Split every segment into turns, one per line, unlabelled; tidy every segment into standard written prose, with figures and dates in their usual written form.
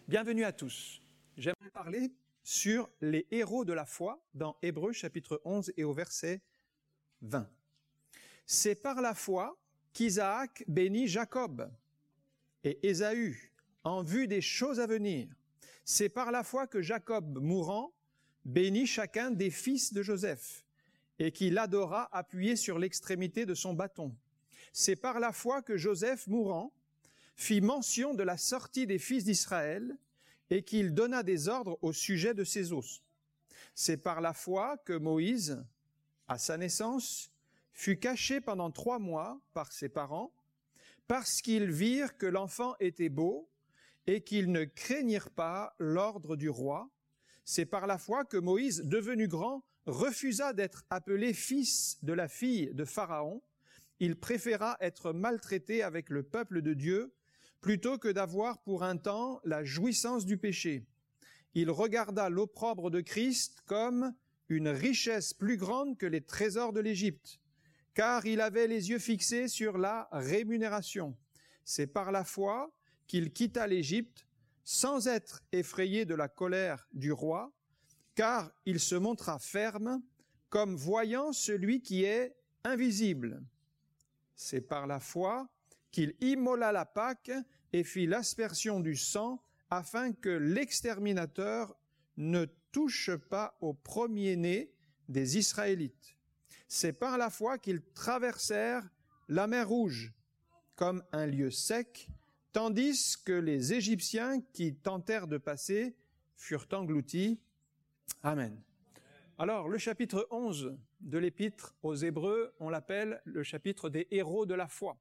Bienvenue à tous. J'aimerais parler sur les héros de la foi dans Hébreux chapitre 11 et au verset 20. C'est par la foi qu'Isaac bénit Jacob et Ésaü en vue des choses à venir. C'est par la foi que Jacob, mourant, bénit chacun des fils de Joseph et qu'il adora appuyé sur l'extrémité de son bâton. C'est par la foi que Joseph, mourant, fit mention de la sortie des fils d'Israël et qu'il donna des ordres au sujet de ses os. C'est par la foi que Moïse, à sa naissance, fut caché pendant 3 mois par ses parents, parce qu'ils virent que l'enfant était beau et qu'ils ne craignirent pas l'ordre du roi. C'est par la foi que Moïse, devenu grand, refusa d'être appelé fils de la fille de Pharaon. Il préféra être maltraité avec le peuple de Dieu plutôt que d'avoir pour un temps la jouissance du péché. Il regarda l'opprobre de Christ comme une richesse plus grande que les trésors de l'Égypte, car il avait les yeux fixés sur la rémunération. C'est par la foi qu'il quitta l'Égypte sans être effrayé de la colère du roi, car il se montra ferme comme voyant celui qui est invisible. C'est par la foi qu'il immola la Pâque et fit l'aspersion du sang afin que l'exterminateur ne touche pas au premier-né des Israélites. C'est par la foi qu'ils traversèrent la mer Rouge comme un lieu sec, tandis que les Égyptiens qui tentèrent de passer furent engloutis. Amen. Alors, le chapitre 11 de l'Épître aux Hébreux, on l'appelle le chapitre des héros de la foi.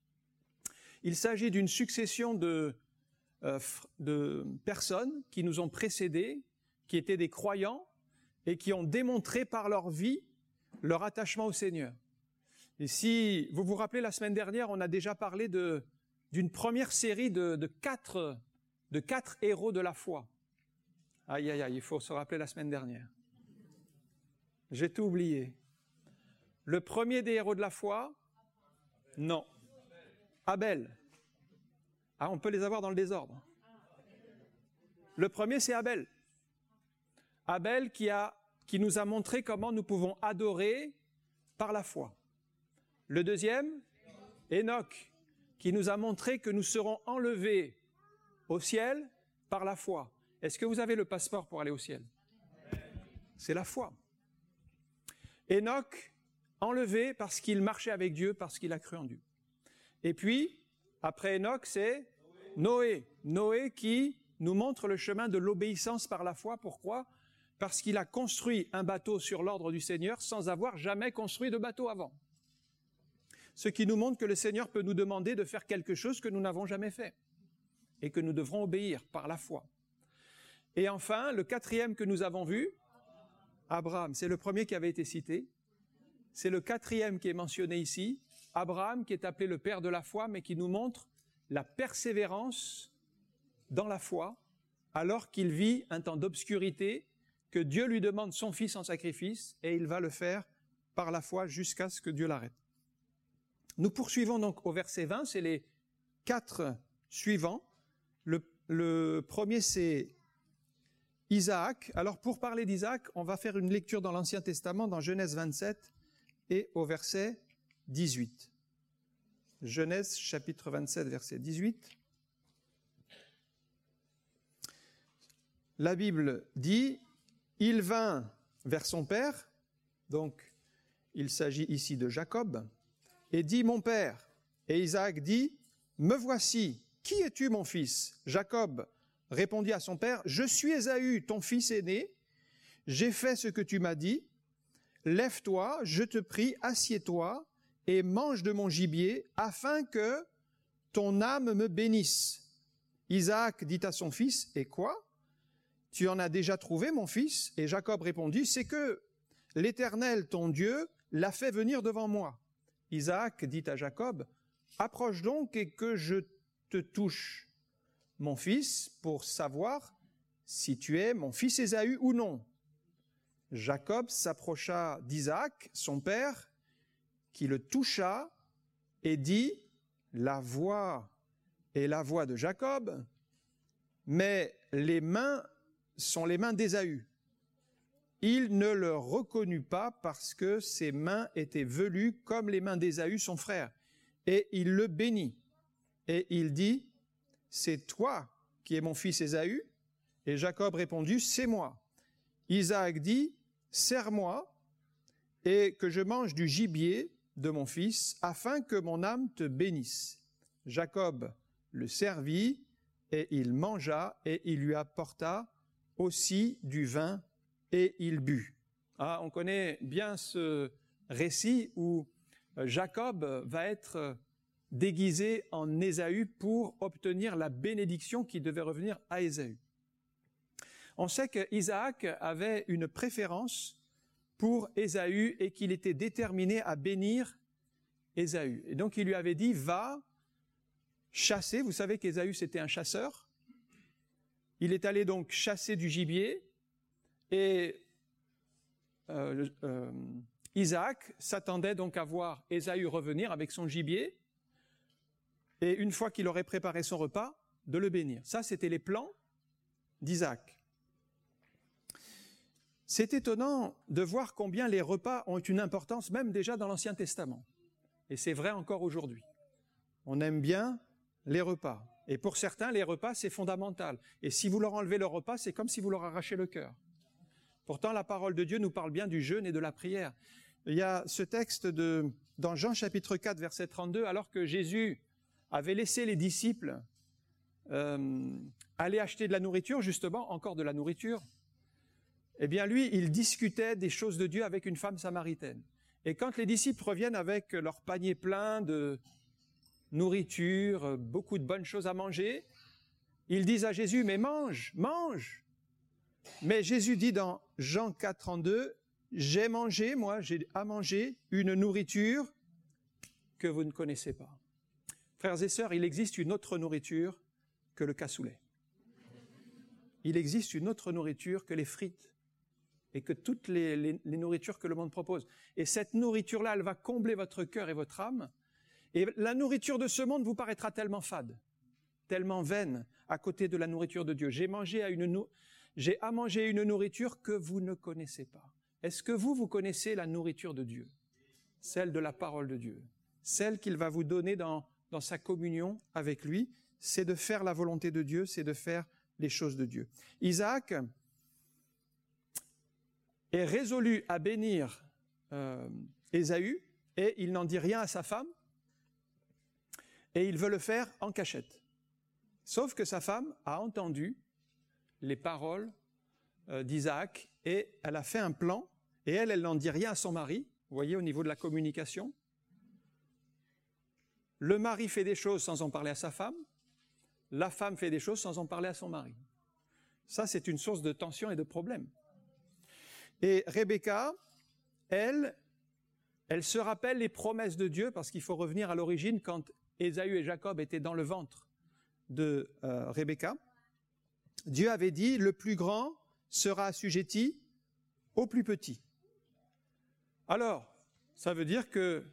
Il s'agit d'une succession de personnes qui nous ont précédés, qui étaient des croyants et qui ont démontré par leur vie leur attachement au Seigneur. Et si vous vous rappelez, la semaine dernière, on a déjà parlé d'une première série de quatre héros de la foi. Aïe, aïe, aïe, il faut se rappeler la semaine dernière. J'ai tout oublié. Le premier des héros de la foi? Non. Abel. Ah, on peut les avoir dans le désordre. Le premier, c'est Abel. Abel qui nous a montré comment nous pouvons adorer par la foi. Le deuxième, Enoch, qui nous a montré que nous serons enlevés au ciel par la foi. Est-ce que vous avez le passeport pour aller au ciel? C'est la foi. Enoch, enlevé parce qu'il marchait avec Dieu, parce qu'il a cru en Dieu. Et puis, après Enoch, c'est Noé. Noé qui nous montre le chemin de l'obéissance par la foi. Pourquoi? Parce qu'il a construit un bateau sur l'ordre du Seigneur sans avoir jamais construit de bateau avant. Ce qui nous montre que le Seigneur peut nous demander de faire quelque chose que nous n'avons jamais fait et que nous devrons obéir par la foi. Et enfin, le quatrième que nous avons vu, Abraham, c'est le premier qui avait été cité. C'est le quatrième qui est mentionné ici. Abraham, qui est appelé le père de la foi, mais qui nous montre la persévérance dans la foi, alors qu'il vit un temps d'obscurité, que Dieu lui demande son fils en sacrifice, et il va le faire par la foi jusqu'à ce que Dieu l'arrête. Nous poursuivons donc au verset 20, c'est les 4 suivants. Le premier, c'est Isaac. Alors, pour parler d'Isaac, on va faire une lecture dans l'Ancien Testament, dans Genèse 27 et au verset 18. Genèse, chapitre 27, verset 18. La Bible dit, « Il vint vers son père », donc il s'agit ici de Jacob, et dit, « Mon père ». Et Isaac dit, « Me voici, qui es-tu, mon fils ?» Jacob répondit à son père, « Je suis Ésaü, ton fils aîné. J'ai fait ce que tu m'as dit. Lève-toi, je te prie, assieds-toi et mange de mon gibier, afin que ton âme me bénisse. » Isaac dit à son fils, « Et quoi? Tu en as déjà trouvé, mon fils ?» Et Jacob répondit, « C'est que l'Éternel, ton Dieu, l'a fait venir devant moi. » Isaac dit à Jacob, « Approche donc et que je te touche, mon fils, pour savoir si tu es mon fils Ésaü ou non. » Jacob s'approcha d'Isaac, son père, qui le toucha et dit, « La voix est la voix de Jacob, mais les mains sont les mains d'Ésaü. Il ne le reconnut pas parce que ses mains étaient velues comme les mains d'Ésaü, son frère. Et il le bénit. Et il dit, « C'est toi qui es mon fils Ésaü ?» Et Jacob répondit, « C'est moi. » Isaac dit, « Serre-moi et que je mange du gibier de mon fils, afin que mon âme te bénisse. » Jacob le servit, et il mangea, et il lui apporta aussi du vin, et il but. Ah, on connaît bien ce récit où Jacob va être déguisé en Ésaü pour obtenir la bénédiction qui devait revenir à Ésaü. On sait qu'Isaac avait une préférence pour Ésaü et qu'il était déterminé à bénir Ésaü. Et donc il lui avait dit, va chasser. Vous savez qu'Ésaü c'était un chasseur. Il est allé donc chasser du gibier et Isaac s'attendait donc à voir Ésaü revenir avec son gibier et une fois qu'il aurait préparé son repas, de le bénir. Ça, c'était les plans d'Isaac. C'est étonnant de voir combien les repas ont une importance, même déjà dans l'Ancien Testament. Et c'est vrai encore aujourd'hui. On aime bien les repas. Et pour certains, les repas, c'est fondamental. Et si vous leur enlevez le repas, c'est comme si vous leur arrachez le cœur. Pourtant, la parole de Dieu nous parle bien du jeûne et de la prière. Il y a ce texte dans Jean chapitre 4, verset 32, alors que Jésus avait laissé les disciples aller acheter de la nourriture, justement, encore de la nourriture, eh bien lui, il discutait des choses de Dieu avec une femme samaritaine. Et quand les disciples reviennent avec leur panier plein de nourriture, beaucoup de bonnes choses à manger, ils disent à Jésus, mais mange, mange. Mais Jésus dit dans Jean 4, 32, j'ai à manger une nourriture que vous ne connaissez pas. Frères et sœurs, il existe une autre nourriture que le cassoulet. Il existe une autre nourriture que les frites et que toutes les nourritures que le monde propose. Et cette nourriture-là, elle va combler votre cœur et votre âme. Et la nourriture de ce monde vous paraîtra tellement fade, tellement vaine à côté de la nourriture de Dieu. J'ai à manger une nourriture que vous ne connaissez pas. Est-ce que vous connaissez la nourriture de Dieu? Celle de la parole de Dieu. Celle qu'il va vous donner dans sa communion avec lui. C'est de faire la volonté de Dieu, c'est de faire les choses de Dieu. Isaac est résolu à bénir Ésaü et il n'en dit rien à sa femme et il veut le faire en cachette. Sauf que sa femme a entendu les paroles d'Isaac et elle a fait un plan et elle n'en dit rien à son mari. Vous voyez au niveau de la communication. Le mari fait des choses sans en parler à sa femme. La femme fait des choses sans en parler à son mari. Ça, c'est une source de tension et de problème. Et Rebecca, elle se rappelle les promesses de Dieu, parce qu'il faut revenir à l'origine, quand Ésaü et Jacob étaient dans le ventre de Rebecca. Dieu avait dit, le plus grand sera assujetti au plus petit. Alors, ça veut dire que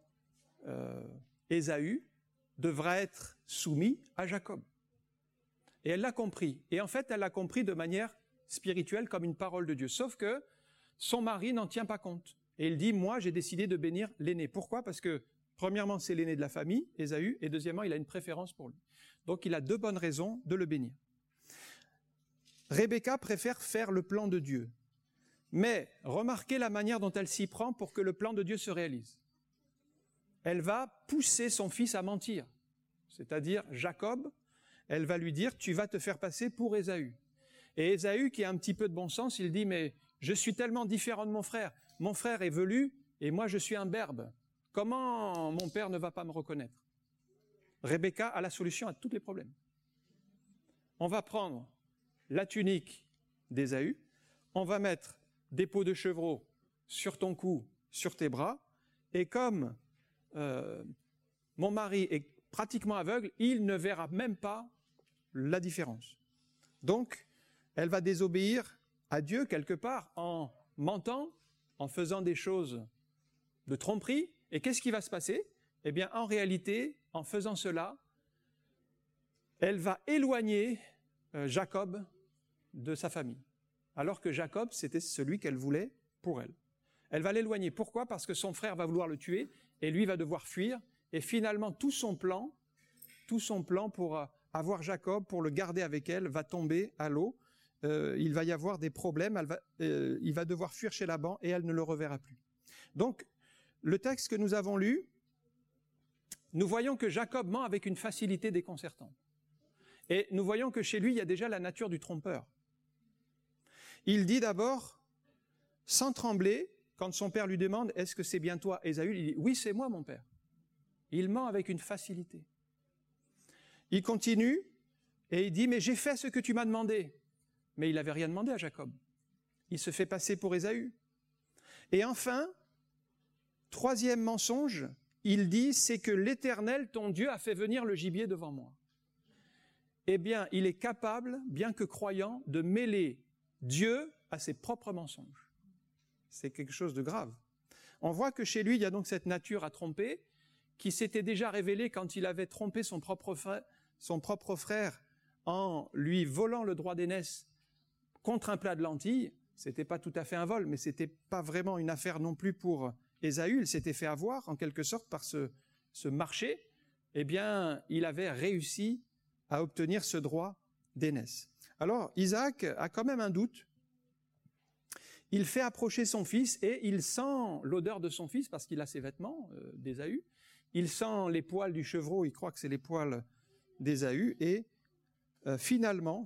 Ésaü devra être soumis à Jacob. Et elle l'a compris. Et en fait, elle l'a compris de manière spirituelle comme une parole de Dieu. Sauf que son mari n'en tient pas compte. Et il dit, moi, j'ai décidé de bénir l'aîné. Pourquoi? Parce que, premièrement, c'est l'aîné de la famille, Ésaü, et deuxièmement, il a une préférence pour lui. Donc, il a deux bonnes raisons de le bénir. Rebecca préfère faire le plan de Dieu. Mais remarquez la manière dont elle s'y prend pour que le plan de Dieu se réalise. Elle va pousser son fils à mentir. C'est-à-dire, Jacob, elle va lui dire, tu vas te faire passer pour Ésaü. Et Ésaü, qui a un petit peu de bon sens, il dit, mais je suis tellement différent de mon frère. Mon frère est velu et moi je suis un berbe. Comment mon père ne va pas me reconnaître? Rebecca a la solution à tous les problèmes. On va prendre la tunique d'Ésaü, on va mettre des peaux de chevreau sur ton cou, sur tes bras, et comme mon mari est pratiquement aveugle, il ne verra même pas la différence. Donc, elle va désobéir à Dieu quelque part en mentant, en faisant des choses de tromperie. Et qu'est-ce qui va se passer? Eh bien, en réalité, en faisant cela, elle va éloigner Jacob de sa famille, alors que Jacob, c'était celui qu'elle voulait pour elle. Elle va l'éloigner. Pourquoi? Parce que son frère va vouloir le tuer et lui va devoir fuir. Et finalement, tout son plan pour avoir Jacob, pour le garder avec elle, va tomber à l'eau. Il va y avoir des problèmes. Il va devoir fuir chez Laban et elle ne le reverra plus. Donc, le texte que nous avons lu, nous voyons que Jacob ment avec une facilité déconcertante. Et nous voyons que chez lui, il y a déjà la nature du trompeur. Il dit d'abord, sans trembler, quand son père lui demande « Est-ce que c'est bien toi, Ésaü ?» Il dit « Oui, c'est moi, mon père. » Il ment avec une facilité. Il continue et il dit « Mais j'ai fait ce que tu m'as demandé. » Mais il n'avait rien demandé à Jacob. Il se fait passer pour Ésaü. Et enfin, troisième mensonge, il dit « C'est que l'Éternel, ton Dieu, a fait venir le gibier devant moi. » Eh bien, il est capable, bien que croyant, de mêler Dieu à ses propres mensonges. C'est quelque chose de grave. On voit que chez lui, il y a donc cette nature à tromper qui s'était déjà révélée quand il avait trompé son propre frère en lui volant le droit d'aînesse contre un plat de lentilles. C'était pas tout à fait un vol, mais c'était pas vraiment une affaire non plus pour Ésaü. Il s'était fait avoir, en quelque sorte, par ce marché. Eh bien, il avait réussi à obtenir ce droit d'aînesse. Alors, Isaac a quand même un doute. Il fait approcher son fils et il sent l'odeur de son fils parce qu'il a ses vêtements d'Ésaü. Il sent les poils du chevreau, il croit que c'est les poils d'Ésaü. Et finalement,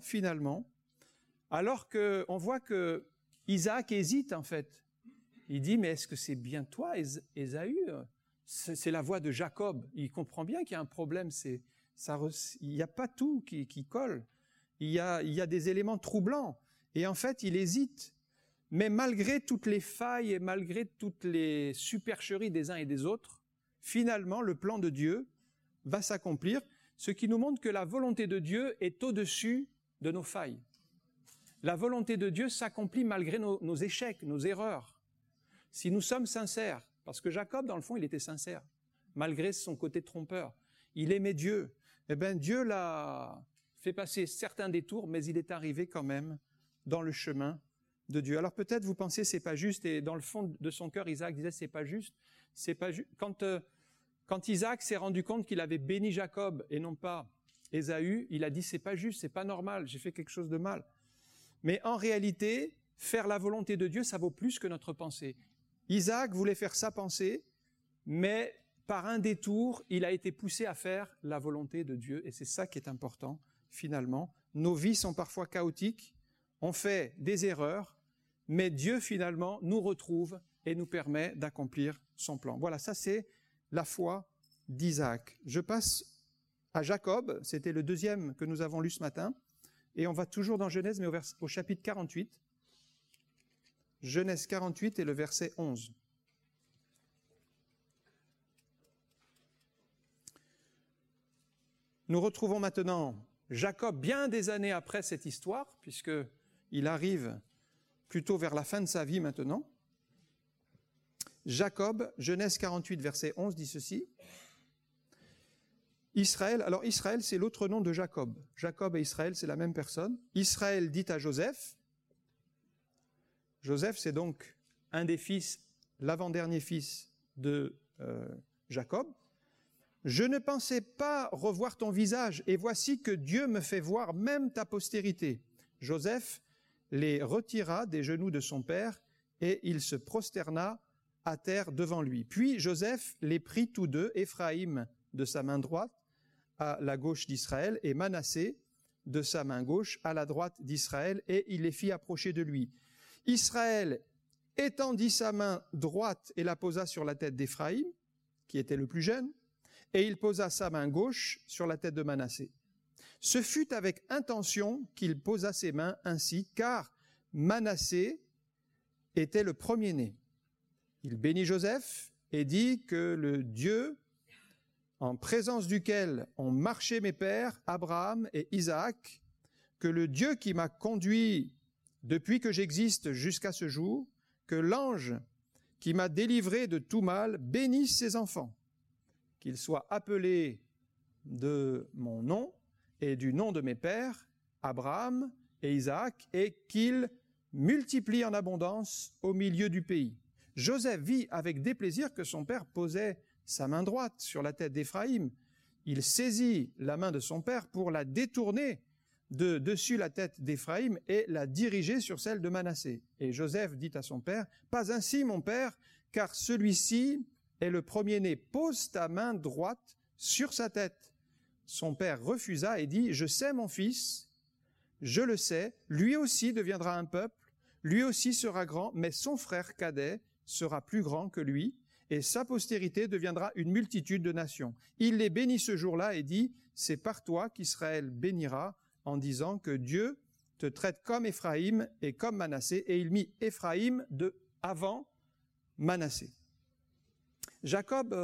alors qu'on voit que Isaac hésite en fait, il dit « Mais est-ce que c'est bien toi, Ésaü ? C'est la voix de Jacob. » Il comprend bien qu'il y a un problème, il n'y a pas tout qui colle. Il y a des éléments troublants. Et en fait, il hésite. Mais malgré toutes les failles et malgré toutes les supercheries des uns et des autres, finalement, le plan de Dieu va s'accomplir, ce qui nous montre que la volonté de Dieu est au-dessus de nos failles. La volonté de Dieu s'accomplit malgré nos échecs, nos erreurs. Si nous sommes sincères, parce que Jacob, dans le fond, il était sincère, malgré son côté trompeur. Il aimait Dieu. Eh bien, Dieu l'a fait passer certains détours, mais il est arrivé quand même dans le chemin de Dieu. Alors peut-être vous pensez c'est pas juste, et dans le fond de son cœur, Isaac disait c'est pas juste. Quand Isaac s'est rendu compte qu'il avait béni Jacob et non pas Ésaü, il a dit c'est pas juste, c'est pas normal, j'ai fait quelque chose de mal. Mais en réalité, faire la volonté de Dieu, ça vaut plus que notre pensée. Isaac voulait faire sa pensée, mais par un détour, il a été poussé à faire la volonté de Dieu, et c'est ça qui est important finalement. Nos vies sont parfois chaotiques, on fait des erreurs, mais Dieu finalement nous retrouve et nous permet d'accomplir son plan. Voilà, ça c'est la foi d'Isaac. Je passe à Jacob, c'était le deuxième que nous avons lu ce matin, et on va toujours dans Genèse, mais au chapitre 48. Genèse 48 et le verset 11. Nous retrouvons maintenant Jacob bien des années après cette histoire, puisqu'il arrive plutôt vers la fin de sa vie maintenant. Jacob, Genèse 48, verset 11, dit ceci. Israël, alors Israël, c'est l'autre nom de Jacob. Jacob et Israël, c'est la même personne. Israël dit à Joseph, Joseph, c'est donc un des fils, l'avant-dernier fils de Jacob. Je ne pensais pas revoir ton visage, et voici que Dieu me fait voir même ta postérité. Joseph les retira des genoux de son père, et il se prosterna à terre devant lui. Puis Joseph les prit tous deux, Éphraïm de sa main droite à la gauche d'Israël, et Manassé de sa main gauche à la droite d'Israël, et il les fit approcher de lui. Israël étendit sa main droite et la posa sur la tête d'Éphraïm, qui était le plus jeune, et il posa sa main gauche sur la tête de Manassé. Ce fut avec intention qu'il posa ses mains ainsi, car Manassé était le premier-né. Il bénit Joseph et dit que le Dieu en présence duquel ont marché mes pères, Abraham et Isaac, que le Dieu qui m'a conduit depuis que j'existe jusqu'à ce jour, que l'ange qui m'a délivré de tout mal bénisse ses enfants, qu'ils soient appelés de mon nom et du nom de mes pères, Abraham et Isaac, et qu'il multiplie en abondance au milieu du pays. Joseph vit avec déplaisir que son père posait sa main droite sur la tête d'Éphraïm. Il saisit la main de son père pour la détourner de dessus la tête d'Éphraïm et la diriger sur celle de Manassé. Et Joseph dit à son père, « Pas ainsi, mon père, car celui-ci est le premier-né. Pose ta main droite sur sa tête. » Son père refusa et dit, « Je sais, mon fils, je le sais, lui aussi deviendra un peuple, lui aussi sera grand, mais son frère cadet sera plus grand que lui, et sa postérité deviendra une multitude de nations. » Il les bénit ce jour-là et dit, « C'est par toi qu'Israël bénira, en disant que Dieu te traite comme Éphraïm et comme Manassé. » Et il mit Éphraïm avant Manassé. Jacob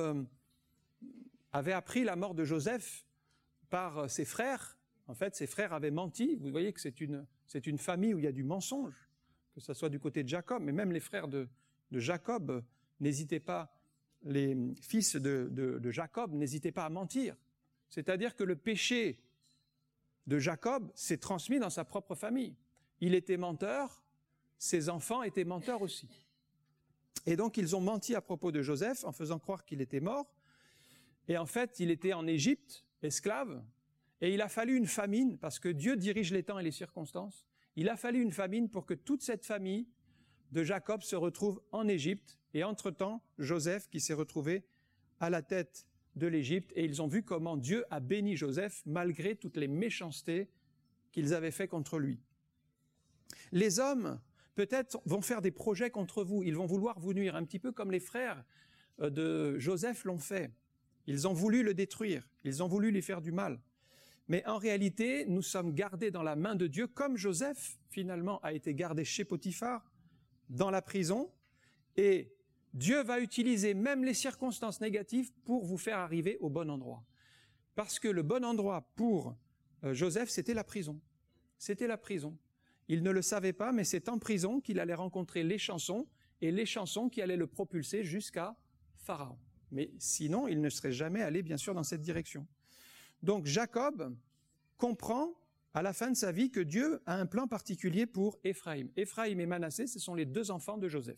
avait appris la mort de Joseph par ses frères. En fait, ses frères avaient menti. Vous voyez que c'est une famille où il y a du mensonge, que ce soit du côté de Jacob, mais même les frères de Jacob n'hésitaient pas, les fils de Jacob n'hésitaient pas à mentir. C'est-à-dire que le péché de Jacob s'est transmis dans sa propre famille. Il était menteur, ses enfants étaient menteurs aussi. Et donc ils ont menti à propos de Joseph en faisant croire qu'il était mort. Et en fait, il était en Égypte, esclave, et il a fallu une famine, parce que Dieu dirige les temps et les circonstances. Il a fallu une famine pour que toute cette famille de Jacob se retrouve en Égypte. Et entre-temps, Joseph qui s'est retrouvé à la tête de l'Égypte, et ils ont vu comment Dieu a béni Joseph malgré toutes les méchancetés qu'ils avaient fait contre lui. Les hommes, peut-être, vont faire des projets contre vous, ils vont vouloir vous nuire, un petit peu comme les frères de Joseph l'ont fait. Ils ont voulu le détruire, ils ont voulu lui faire du mal. Mais en réalité, nous sommes gardés dans la main de Dieu, comme Joseph, finalement, a été gardé chez Potiphar, dans la prison, et Dieu va utiliser même les circonstances négatives pour vous faire arriver au bon endroit. Parce que le bon endroit pour Joseph, c'était la prison. C'était la prison. Il ne le savait pas, mais c'est en prison qu'il allait rencontrer les chansons, et les chansons qui allaient le propulser jusqu'à Pharaon. Mais sinon, il ne serait jamais allé, bien sûr, dans cette direction. Donc Jacob comprend à la fin de sa vie que Dieu a un plan particulier pour Éphraïm. Éphraïm et Manassé, ce sont les deux enfants de Joseph.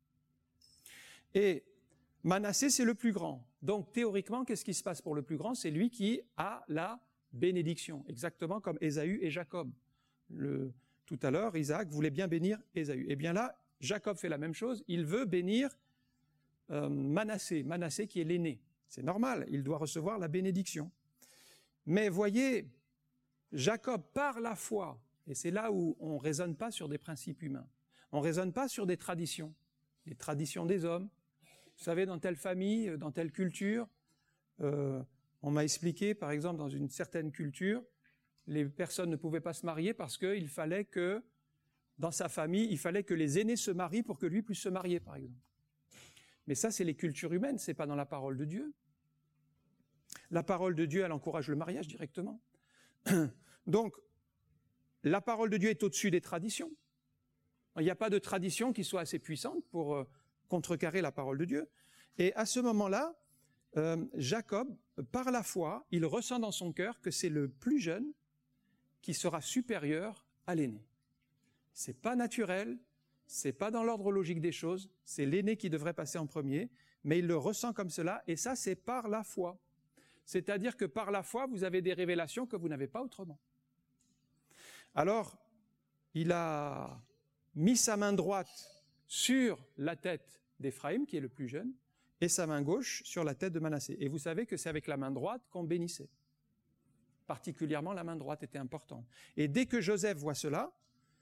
Et Manassé, c'est le plus grand. Donc théoriquement, qu'est-ce qui se passe pour le plus grand? C'est lui qui a la bénédiction, exactement comme Ésaü et Jacob. Tout à l'heure, Isaac voulait bien bénir Ésaü. Et bien là, Jacob fait la même chose, il veut bénir Manassé qui est l'aîné. C'est normal, il doit recevoir la bénédiction. Mais voyez, Jacob, par la foi, et c'est là où on ne raisonne pas sur des principes humains, on ne raisonne pas sur des traditions des hommes. Vous savez, dans telle famille, dans telle culture, on m'a expliqué, par exemple, dans une certaine culture, les personnes ne pouvaient pas se marier parce qu'il fallait que, dans sa famille, il fallait que les aînés se marient pour que lui puisse se marier, par exemple. Mais ça, c'est les cultures humaines, c'est pas dans la parole de Dieu. La parole de Dieu, elle encourage le mariage directement. Donc, la parole de Dieu est au-dessus des traditions. Il n'y a pas de tradition qui soit assez puissante pour contrecarrer la parole de Dieu. Et à ce moment-là, Jacob, par la foi, il ressent dans son cœur que c'est le plus jeune qui sera supérieur à l'aîné. C'est pas naturel, c'est pas dans l'ordre logique des choses, c'est l'aîné qui devrait passer en premier, mais il le ressent comme cela, et ça, c'est par la foi. C'est-à-dire que par la foi, vous avez des révélations que vous n'avez pas autrement. Alors, il a mis sa main droite sur la tête d'Éphraïm, qui est le plus jeune, et sa main gauche sur la tête de Manassé. Et vous savez que c'est avec la main droite qu'on bénissait. Particulièrement, la main droite était importante. Et dès que Joseph voit cela,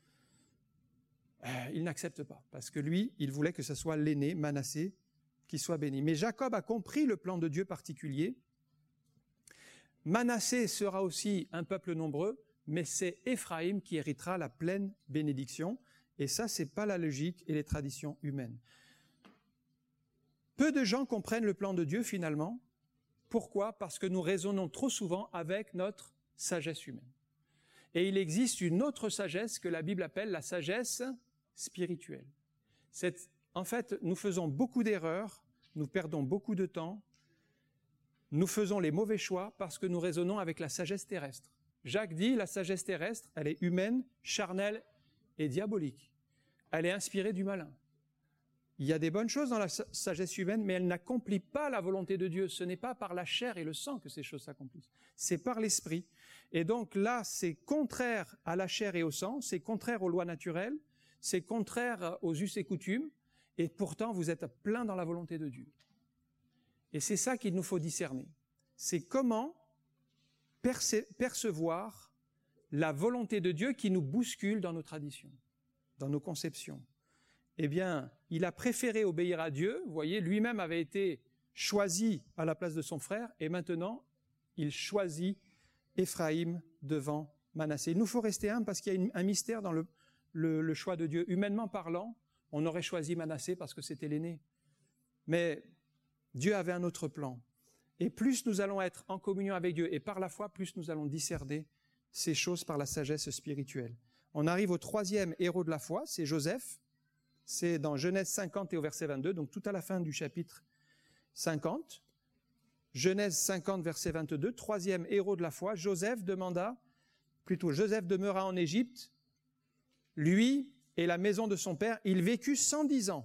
il n'accepte pas, parce que lui, il voulait que ce soit l'aîné, Manassé, qui soit béni. Mais Jacob a compris le plan de Dieu particulier. Manassé sera aussi un peuple nombreux, mais c'est Éphraïm qui héritera la pleine bénédiction. Et ça, c'est pas la logique et les traditions humaines. Peu de gens comprennent le plan de Dieu finalement. Pourquoi? Parce que nous raisonnons trop souvent avec notre sagesse humaine. Et il existe une autre sagesse que la Bible appelle la sagesse spirituelle. En fait, nous faisons beaucoup d'erreurs, nous perdons beaucoup de temps, nous faisons les mauvais choix parce que nous raisonnons avec la sagesse terrestre. Jacques dit, la sagesse terrestre, elle est humaine, charnelle et diabolique. Elle est inspirée du malin. Il y a des bonnes choses dans la sagesse humaine, mais elle n'accomplit pas la volonté de Dieu. Ce n'est pas par la chair et le sang que ces choses s'accomplissent. C'est par l'esprit. Et donc là, c'est contraire à la chair et au sang, c'est contraire aux lois naturelles, c'est contraire aux us et coutumes, et pourtant vous êtes plein dans la volonté de Dieu. Et c'est ça qu'il nous faut discerner. C'est comment percevoir la volonté de Dieu qui nous bouscule dans nos traditions, dans nos conceptions. Eh bien, il a préféré obéir à Dieu, vous voyez, lui-même avait été choisi à la place de son frère, et maintenant, il choisit Éphraïm devant Manassé. Il nous faut rester humble parce qu'il y a un mystère dans le choix de Dieu. Humainement parlant, on aurait choisi Manassé parce que c'était l'aîné. Mais Dieu avait un autre plan. Et plus nous allons être en communion avec Dieu, et par la foi, plus nous allons discerner ces choses par la sagesse spirituelle. On arrive au troisième héros de la foi, c'est Joseph. C'est dans Genèse 50 et au verset 22, donc tout à la fin du chapitre 50. Genèse 50, verset 22, troisième héros de la foi, Joseph demeura en Égypte, lui et la maison de son père, il vécut 110 ans.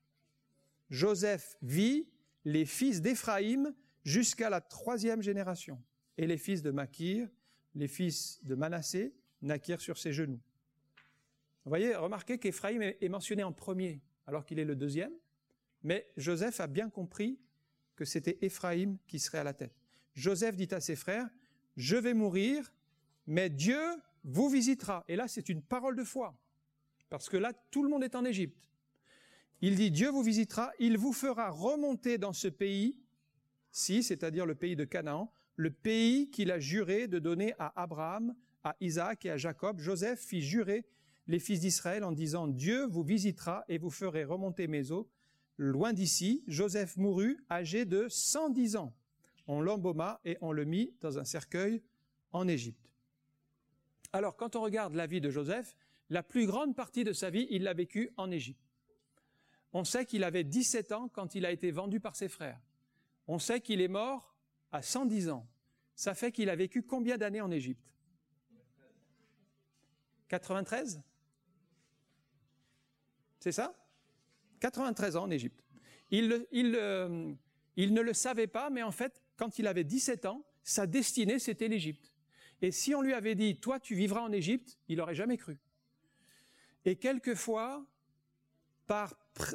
Joseph vit les fils d'Éphraïm jusqu'à la 3e génération. Et les fils de Makir, les fils de Manassé, naquirent sur ses genoux. Vous voyez, remarquez qu'Éphraïm est mentionné en premier, alors qu'il est le 2e, mais Joseph a bien compris que c'était Éphraïm qui serait à la tête. Joseph dit à ses frères, « Je vais mourir, mais Dieu vous visitera. » Et là, c'est une parole de foi, parce que là, tout le monde est en Égypte. Il dit, « Dieu vous visitera, il vous fera remonter dans ce pays-ci, c'est-à-dire le pays de Canaan, le pays qu'il a juré de donner à Abraham, à Isaac et à Jacob. » Joseph fit jurer les fils d'Israël en disant, « Dieu vous visitera et vous ferez remonter mes eaux. » Loin d'ici, Joseph mourut âgé de 110 ans. On l'embauma et on le mit dans un cercueil en Égypte. Alors, quand on regarde la vie de Joseph, la plus grande partie de sa vie, il l'a vécue en Égypte. On sait qu'il avait 17 ans quand il a été vendu par ses frères. On sait qu'il est mort à 110 ans. Ça fait qu'il a vécu combien d'années en Égypte ? 93 ? C'est ça ? 93 ans en Égypte. Il ne le savait pas, mais en fait, quand il avait 17 ans, sa destinée, c'était l'Égypte. Et si on lui avait dit, toi, tu vivras en Égypte, il n'aurait jamais cru. Et quelquefois, par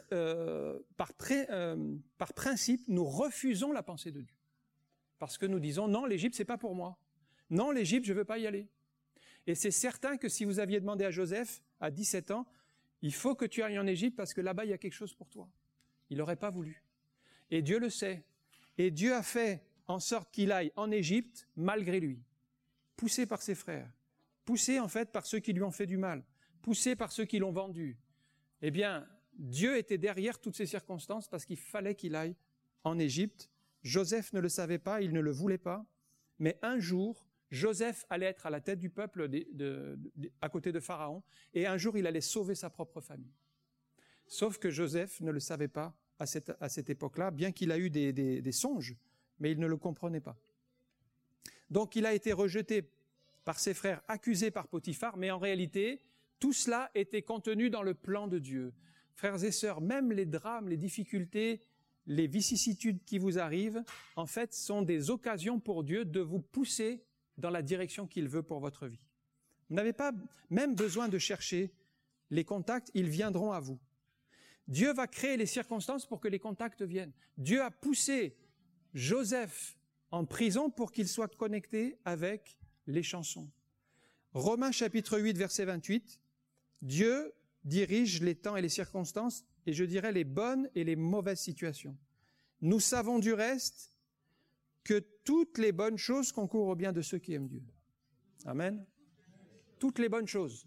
principe, nous refusons la pensée de Dieu. Parce que nous disons, non, l'Égypte, c'est pas pour moi. Non, l'Égypte, je veux pas y aller. Et c'est certain que si vous aviez demandé à Joseph, à 17 ans, il faut que tu ailles en Égypte parce que là-bas, il y a quelque chose pour toi. Il n'aurait pas voulu. Et Dieu le sait. Et Dieu a fait en sorte qu'il aille en Égypte malgré lui. Poussé par ses frères. Poussé en fait par ceux qui lui ont fait du mal. Poussé par ceux qui l'ont vendu. Eh bien, Dieu était derrière toutes ces circonstances parce qu'il fallait qu'il aille en Égypte. Joseph ne le savait pas, il ne le voulait pas. Mais un jour, Joseph allait être à la tête du peuple à côté de Pharaon, et un jour il allait sauver sa propre famille. Sauf que Joseph ne le savait pas à cette époque-là, bien qu'il a eu des songes, mais il ne le comprenait pas. Donc il a été rejeté par ses frères, accusé par Potiphar, mais en réalité, tout cela était contenu dans le plan de Dieu. Frères et sœurs, même les drames, les difficultés, les vicissitudes qui vous arrivent, en fait, sont des occasions pour Dieu de vous pousser dans la direction qu'il veut pour votre vie. Vous n'avez pas même besoin de chercher les contacts, ils viendront à vous. Dieu va créer les circonstances pour que les contacts viennent. Dieu a poussé Joseph en prison pour qu'il soit connecté avec les chansons. Romains chapitre 8, verset 28, Dieu dirige les temps et les circonstances, et je dirais les bonnes et les mauvaises situations. Nous savons du reste que toutes les bonnes choses concourent au bien de ceux qui aiment Dieu. Amen. Toutes les bonnes choses.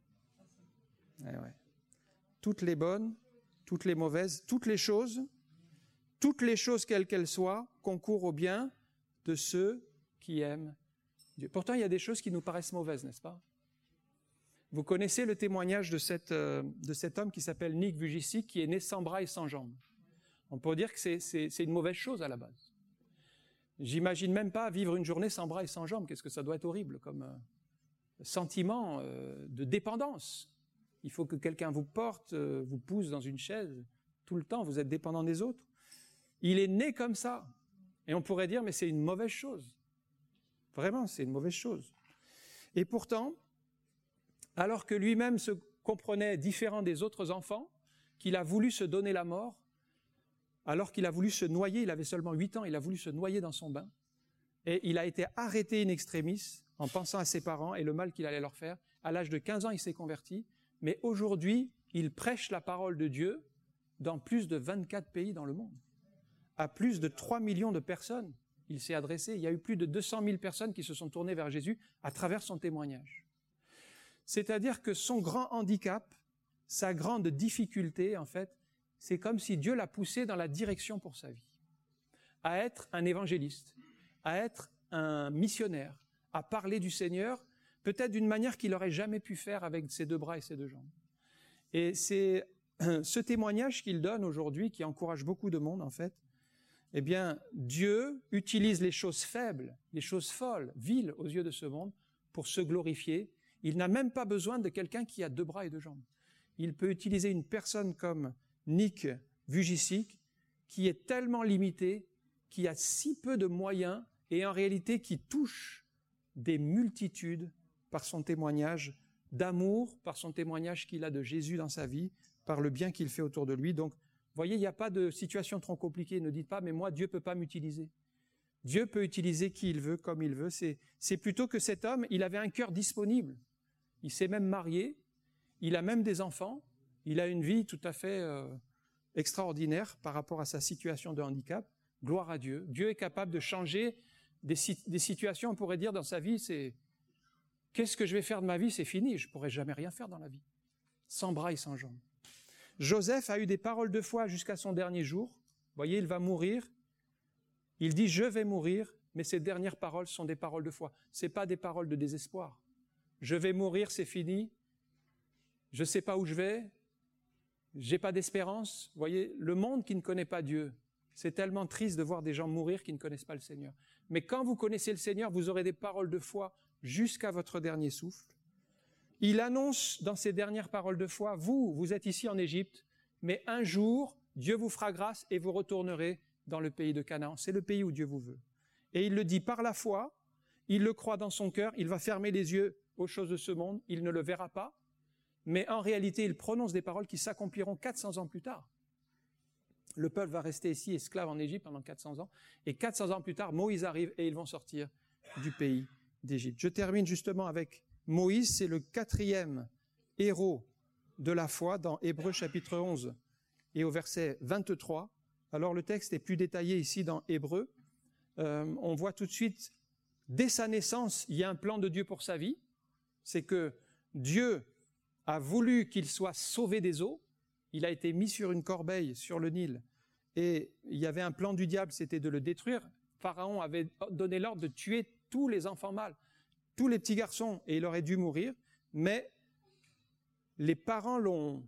Ouais. Toutes les bonnes, toutes les mauvaises, toutes les choses quelles qu'elles soient, concourent au bien de ceux qui aiment Dieu. Pourtant, il y a des choses qui nous paraissent mauvaises, n'est-ce pas ? Vous connaissez le témoignage de cet homme qui s'appelle Nick Vujicic, qui est né sans bras et sans jambes. On peut dire que c'est une mauvaise chose à la base. J'imagine même pas vivre une journée sans bras et sans jambes. Qu'est-ce que ça doit être horrible comme sentiment de dépendance. Il faut que quelqu'un vous porte, vous pousse dans une chaise. Tout le temps, vous êtes dépendant des autres. Il est né comme ça. Et on pourrait dire, mais c'est une mauvaise chose. Vraiment, c'est une mauvaise chose. Et pourtant, alors que lui-même se comprenait différent des autres enfants, qu'il a voulu se donner la mort, alors qu'il a voulu se noyer, il avait seulement 8 ans, il a voulu se noyer dans son bain, et il a été arrêté in extremis en pensant à ses parents et le mal qu'il allait leur faire. À l'âge de 15 ans, il s'est converti, mais aujourd'hui, il prêche la parole de Dieu dans plus de 24 pays dans le monde. À plus de 3 millions de personnes, il s'est adressé. Il y a eu plus de 200 000 personnes qui se sont tournées vers Jésus à travers son témoignage. C'est-à-dire que son grand handicap, sa grande difficulté, en fait, c'est comme si Dieu l'a poussé dans la direction pour sa vie, à être un évangéliste, à être un missionnaire, à parler du Seigneur, peut-être d'une manière qu'il n'aurait jamais pu faire avec ses 2 bras et ses 2 jambes. Et c'est ce témoignage qu'il donne aujourd'hui qui encourage beaucoup de monde, en fait. Eh bien, Dieu utilise les choses faibles, les choses folles, viles aux yeux de ce monde pour se glorifier. Il n'a même pas besoin de quelqu'un qui a 2 bras et 2 jambes. Il peut utiliser une personne comme Nick Vujicic, qui est tellement limité, qui a si peu de moyens et en réalité qui touche des multitudes par son témoignage d'amour, par son témoignage qu'il a de Jésus dans sa vie, par le bien qu'il fait autour de lui. Donc, vous voyez, il n'y a pas de situation trop compliquée. Ne dites pas, mais moi, Dieu ne peut pas m'utiliser. Dieu peut utiliser qui il veut, comme il veut. C'est plutôt que cet homme, il avait un cœur disponible. Il s'est même marié, il a même des enfants, il a une vie tout à fait extraordinaire par rapport à sa situation de handicap. Gloire à Dieu. Dieu est capable de changer des situations, on pourrait dire, dans sa vie, c'est « Qu'est-ce que je vais faire de ma vie? C'est fini, je ne pourrai jamais rien faire dans la vie. » Sans bras et sans jambes. Joseph a eu des paroles de foi jusqu'à son dernier jour. Vous voyez, il va mourir. Il dit « Je vais mourir », mais ses dernières paroles sont des paroles de foi. Ce n'est pas des paroles de désespoir. Je vais mourir, c'est fini. Je ne sais pas où je vais. Je n'ai pas d'espérance. Vous voyez, le monde qui ne connaît pas Dieu, c'est tellement triste de voir des gens mourir qui ne connaissent pas le Seigneur. Mais quand vous connaissez le Seigneur, vous aurez des paroles de foi jusqu'à votre dernier souffle. Il annonce dans ses dernières paroles de foi, vous êtes ici en Égypte, mais un jour, Dieu vous fera grâce et vous retournerez dans le pays de Canaan. C'est le pays où Dieu vous veut. Et il le dit par la foi, il le croit dans son cœur, il va fermer les yeux aux choses de ce monde, il ne le verra pas, mais en réalité, il prononce des paroles qui s'accompliront 400 ans plus tard. Le peuple va rester ici esclave en Égypte pendant 400 ans, et 400 ans plus tard, Moïse arrive et ils vont sortir du pays d'Égypte. Je termine justement avec Moïse, c'est le 4e héros de la foi dans Hébreux chapitre 11 et au verset 23. Alors le texte est plus détaillé ici dans Hébreux. On voit tout de suite, dès sa naissance, il y a un plan de Dieu pour sa vie. C'est que Dieu a voulu qu'il soit sauvé des eaux. Il a été mis sur une corbeille sur le Nil et il y avait un plan du diable, c'était de le détruire. Pharaon avait donné l'ordre de tuer tous les enfants mâles, tous les petits garçons, et il aurait dû mourir, mais les parents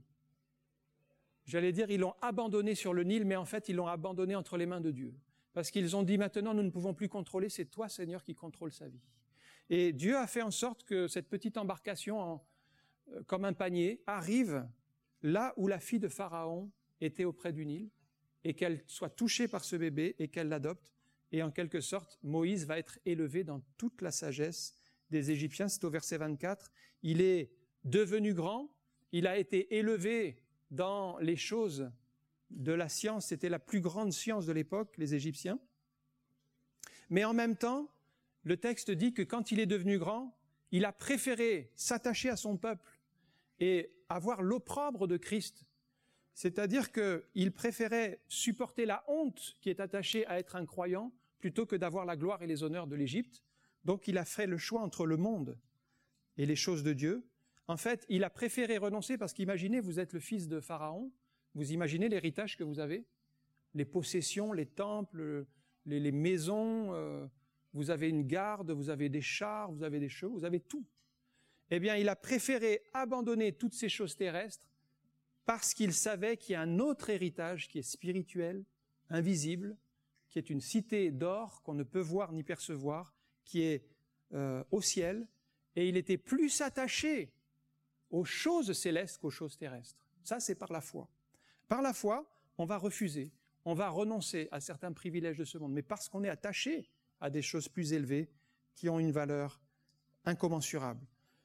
ils l'ont abandonné sur le Nil, mais en fait, ils l'ont abandonné entre les mains de Dieu. Parce qu'ils ont dit, maintenant, nous ne pouvons plus contrôler, c'est toi, Seigneur, qui contrôle sa vie. Et Dieu a fait en sorte que cette petite embarcation, comme un panier, arrive là où la fille de Pharaon était auprès du Nil, et qu'elle soit touchée par ce bébé, et qu'elle l'adopte. Et en quelque sorte, Moïse va être élevé dans toute la sagesse des Égyptiens. C'est au verset 24. Il est devenu grand, il a été élevé dans les choses de la science. C'était la plus grande science de l'époque, les Égyptiens. Mais en même temps, le texte dit que quand il est devenu grand, il a préféré s'attacher à son peuple et avoir l'opprobre de Christ. C'est-à-dire qu'il préférait supporter la honte qui est attachée à être un croyant plutôt que d'avoir la gloire et les honneurs de l'Égypte. Donc il a fait le choix entre le monde et les choses de Dieu. En fait, il a préféré renoncer parce qu'imaginez, vous êtes le fils de Pharaon, vous imaginez l'héritage que vous avez, les possessions, les temples, les maisons, vous avez une garde, vous avez des chars, vous avez des chevaux, vous avez tout. Eh bien, il a préféré abandonner toutes ces choses terrestres parce qu'il savait qu'il y a un autre héritage qui est spirituel, invisible, qui est une cité d'or qu'on ne peut voir ni percevoir, qui est au ciel, et il était plus attaché aux choses célestes qu'aux choses terrestres. Ça, c'est par la foi. Par la foi, on va refuser, on va renoncer à certains privilèges de ce monde, mais parce qu'on est attaché à des choses plus élevées qui ont une valeur incommensurable.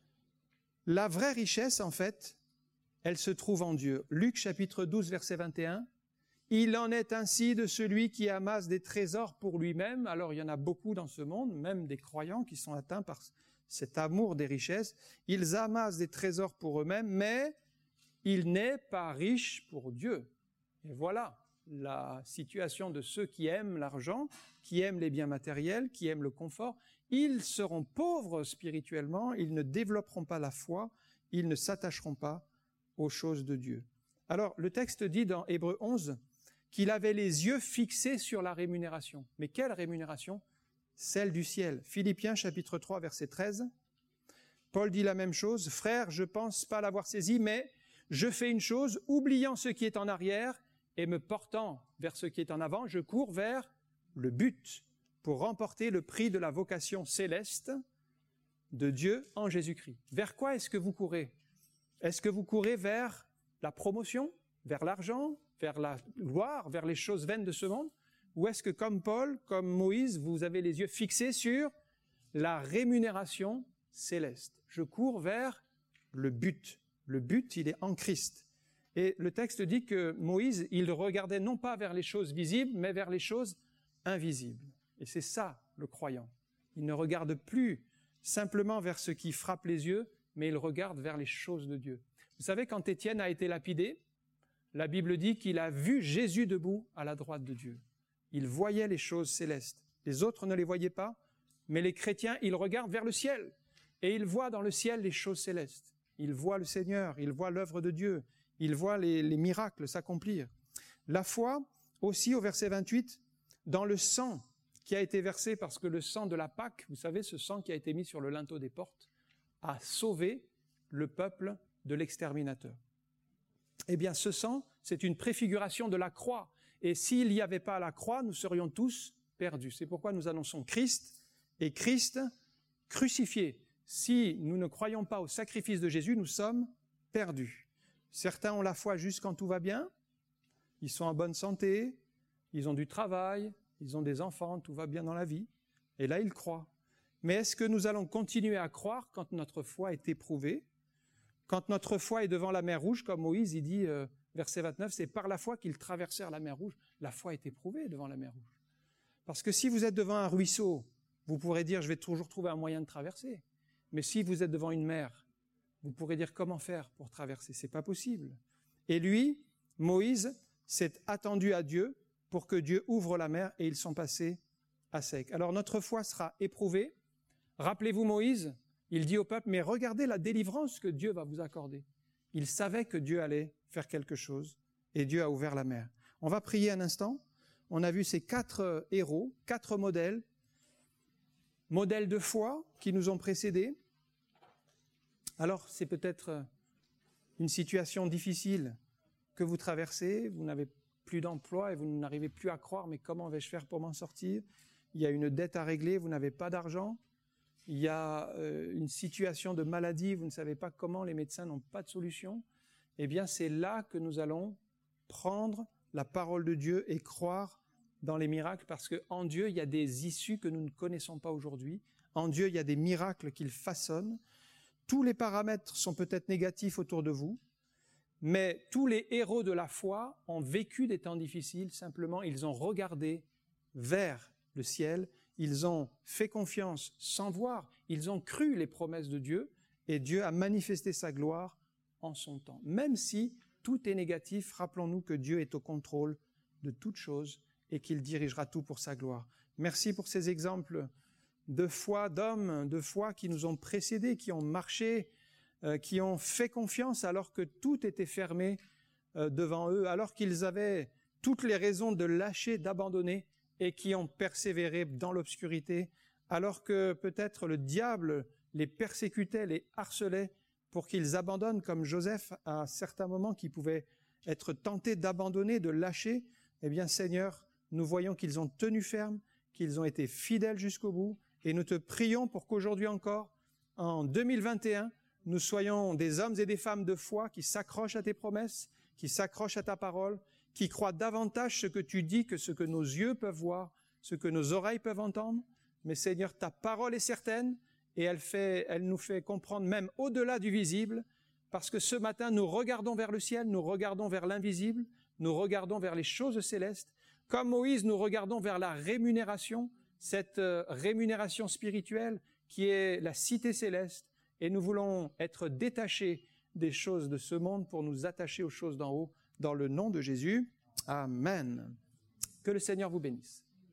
La vraie richesse, en fait, elle se trouve en Dieu. Luc chapitre 12, verset 21, « Il en est ainsi de celui qui amasse des trésors pour lui-même. » Alors, il y en a beaucoup dans ce monde, même des croyants qui sont atteints par cet amour des richesses. Ils amassent des trésors pour eux-mêmes, mais il n'est pas riche pour Dieu. Et voilà la situation de ceux qui aiment l'argent, qui aiment les biens matériels, qui aiment le confort. Ils seront pauvres spirituellement, ils ne développeront pas la foi, ils ne s'attacheront pas aux choses de Dieu. Alors, le texte dit dans Hébreux 11 qu'il avait les yeux fixés sur la rémunération. Mais quelle rémunération? Celle du ciel. Philippiens chapitre 3, verset 13. Paul dit la même chose. « Frères, je pense pas l'avoir saisi, mais je fais une chose, oubliant ce qui est en arrière et me portant vers ce qui est en avant, je cours vers le but pour remporter le prix de la vocation céleste de Dieu en Jésus-Christ. » Vers quoi est-ce que vous courez? Est-ce que vous courez vers la promotion, vers l'argent, vers la gloire, vers les choses vaines de ce monde? Ou est-ce que comme Paul, comme Moïse, vous avez les yeux fixés sur la rémunération céleste? Je cours vers le but. Le but, il est en Christ. Et le texte dit que Moïse, il regardait non pas vers les choses visibles, mais vers les choses invisibles. Et c'est ça, le croyant. Il ne regarde plus simplement vers ce qui frappe les yeux, mais il regarde vers les choses de Dieu. Vous savez, quand Étienne a été lapidé, la Bible dit qu'il a vu Jésus debout à la droite de Dieu. Il voyait les choses célestes. Les autres ne les voyaient pas, mais les chrétiens, ils regardent vers le ciel. Et ils voient dans le ciel les choses célestes. Ils voient le Seigneur, ils voient l'œuvre de Dieu, ils voient les miracles s'accomplir. La foi, aussi au verset 28, dans le sang qui a été versé, parce que le sang de la Pâque, vous savez, ce sang qui a été mis sur le linteau des portes, a sauvé le peuple de l'exterminateur. Eh bien, ce sang, c'est une préfiguration de la croix. Et s'il n'y avait pas la croix, nous serions tous perdus. C'est pourquoi nous annonçons Christ et Christ crucifié. Si nous ne croyons pas au sacrifice de Jésus, nous sommes perdus. Certains ont la foi juste quand tout va bien, ils sont en bonne santé, ils ont du travail, ils ont des enfants, tout va bien dans la vie, et là ils croient. Mais est-ce que nous allons continuer à croire quand notre foi est éprouvée? Quand notre foi est devant la mer Rouge, comme Moïse, il dit, verset 29, c'est par la foi qu'ils traversèrent la mer Rouge. La foi est éprouvée devant la mer Rouge. Parce que si vous êtes devant un ruisseau, vous pourrez dire, je vais toujours trouver un moyen de traverser. Mais si vous êtes devant une mer, vous pourrez dire comment faire pour traverser. C'est pas possible. Et lui, Moïse, s'est attendu à Dieu pour que Dieu ouvre la mer et ils sont passés à sec. Alors notre foi sera éprouvée. Rappelez-vous Moïse, il dit au peuple, mais regardez la délivrance que Dieu va vous accorder. Il savait que Dieu allait faire quelque chose et Dieu a ouvert la mer. On va prier un instant. On a vu ces 4 héros, 4 modèles de foi qui nous ont précédés. Alors, c'est peut-être une situation difficile que vous traversez, vous n'avez plus d'emploi et vous n'arrivez plus à croire, mais comment vais-je faire pour m'en sortir? Il y a une dette à régler, vous n'avez pas d'argent. Il y a une situation de maladie, vous ne savez pas comment, les médecins n'ont pas de solution. Eh bien, c'est là que nous allons prendre la parole de Dieu et croire dans les miracles, parce qu'en Dieu, il y a des issues que nous ne connaissons pas aujourd'hui. En Dieu, il y a des miracles qu'il façonne. Tous les paramètres sont peut-être négatifs autour de vous, mais tous les héros de la foi ont vécu des temps difficiles. Simplement, ils ont regardé vers le ciel, ils ont fait confiance sans voir, ils ont cru les promesses de Dieu, et Dieu a manifesté sa gloire en son temps. Même si tout est négatif, rappelons-nous que Dieu est au contrôle de toutes choses et qu'il dirigera tout pour sa gloire. Merci pour ces exemples de foi, d'hommes, de foi qui nous ont précédés, qui ont marché, qui ont fait confiance alors que tout était fermé devant eux, alors qu'ils avaient toutes les raisons de lâcher, d'abandonner, et qui ont persévéré dans l'obscurité, alors que peut-être le diable les persécutait, les harcelait pour qu'ils abandonnent, comme Joseph à certains moments qui pouvait être tenté d'abandonner, de lâcher. Eh bien, Seigneur, nous voyons qu'ils ont tenu ferme, qu'ils ont été fidèles jusqu'au bout, et nous te prions pour qu'aujourd'hui encore, en 2021, nous soyons des hommes et des femmes de foi qui s'accrochent à tes promesses, qui s'accrochent à ta parole, qui croient davantage ce que tu dis que ce que nos yeux peuvent voir, ce que nos oreilles peuvent entendre. Mais Seigneur, ta parole est certaine et elle nous fait comprendre même au-delà du visible, parce que ce matin, nous regardons vers le ciel, nous regardons vers l'invisible, nous regardons vers les choses célestes. Comme Moïse, nous regardons vers la rémunération, cette rémunération spirituelle qui est la cité céleste, et nous voulons être détachés des choses de ce monde pour nous attacher aux choses d'en haut, dans le nom de Jésus. Amen. Que le Seigneur vous bénisse.